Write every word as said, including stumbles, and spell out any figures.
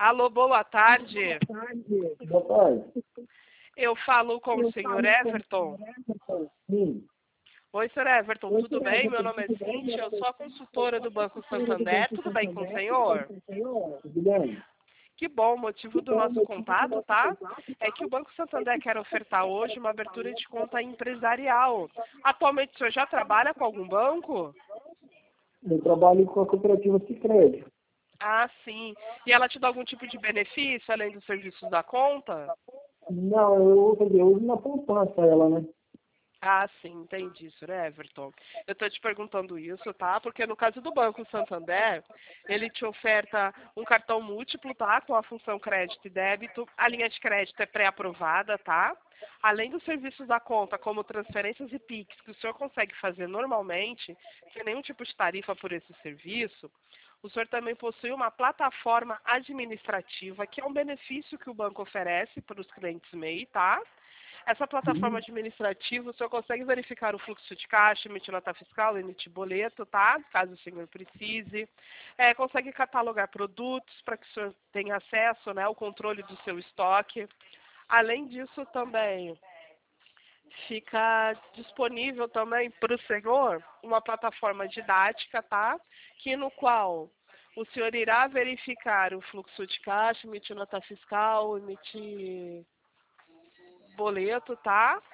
Alô, boa tarde. Boa tarde. Eu falo com o senhor Everton. Sim. Oi, senhor Everton, tudo bem? Meu nome é Cíntia, eu sou a consultora do Banco Santander. Tudo bem com o senhor? Tudo bem? Que bom, o motivo do nosso contato, tá? É que o Banco Santander quer ofertar hoje uma abertura de conta empresarial. Atualmente o senhor já trabalha com algum banco? Eu trabalho com a cooperativa Sicredi. Ah, sim. E ela te dá algum tipo de benefício além dos serviços da conta? Não, eu, quer dizer, eu uso na poupança ela, né? Ah, sim, entendi, senhor Everton. Eu estou te perguntando isso, tá? Porque no caso do Banco Santander, ele te oferta um cartão múltiplo, tá? Com a função crédito e débito. A linha de crédito é pré-aprovada, tá? Além dos serviços da conta, como transferências e Pix, que o senhor consegue fazer normalmente, sem nenhum tipo de tarifa por esse serviço, o senhor também possui uma plataforma administrativa, que é um benefício que o banco oferece para os clientes M E I, tá? Essa plataforma administrativa, o senhor consegue verificar o fluxo de caixa, emitir nota fiscal, emitir boleto, tá? Caso o senhor precise. É, consegue catalogar produtos para que o senhor tenha acesso, né, ao controle do seu estoque. Além disso, também fica disponível também para o senhor uma plataforma didática, tá? Que no qual o senhor irá verificar o fluxo de caixa, emitir nota fiscal, emitir boleto, tá?